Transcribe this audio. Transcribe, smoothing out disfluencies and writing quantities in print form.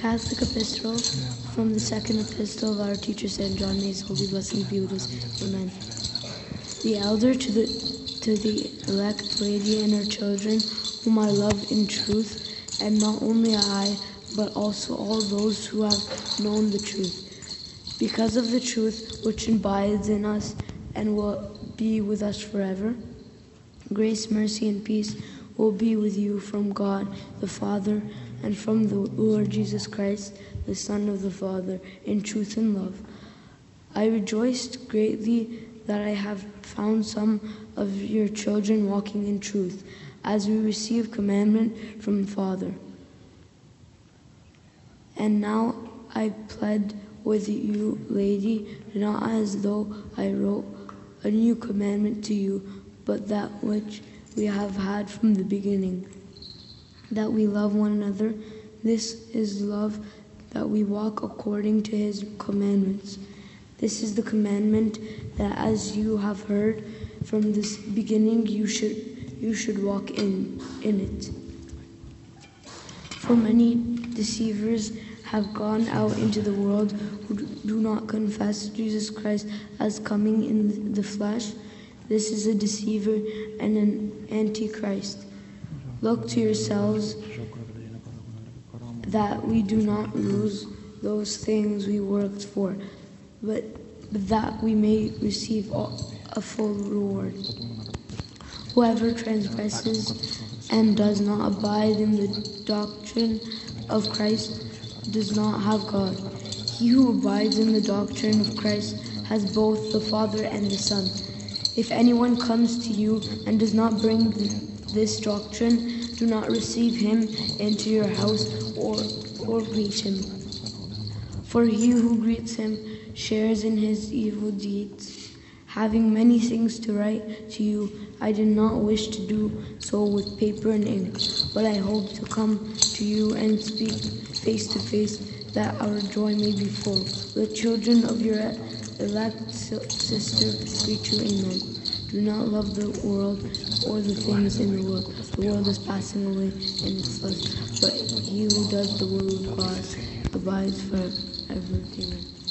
Catholic Epistle from the second epistle of our teacher St. John, may his holy blessing be with us. Amen. The elder to the elect lady and her children, whom I love in truth, and not only I, but also all those who have known the truth, because of the truth which abides in us and will be with us forever. Grace, mercy, and peace will be with you from God the Father and from the Lord Jesus Christ, the Son of the Father, in truth and love. I rejoiced greatly that I have found some of your children walking in truth, as we receive commandment from the Father. And now I plead with you, lady, not as though I wrote a new commandment to you, but that which we have had from the beginning, that we love one another. This is love, that we walk according to his commandments. This is the commandment, that as you have heard from this beginning, you should walk in it. For many deceivers have gone out into the world who do not confess Jesus Christ as coming in the flesh. This is a deceiver and an antichrist. Look to yourselves that we do not lose those things we worked for, but that we may receive a full reward. Whoever transgresses and does not abide in the doctrine of Christ does not have God. He who abides in the doctrine of Christ has both the Father and the Son. If anyone comes to you and does not bring this doctrine, do not receive him into your house or greet him. For he who greets him shares in his evil deeds. Having many things to write to you, I did not wish to do so with paper and ink, but I hope to come to you and speak face to face, that our joy may be full. The children of your elect sister greet you. Amen. Do not love the world or the things in the world. The world is passing away in its lust, but he who does the will of God abides forever. Amen.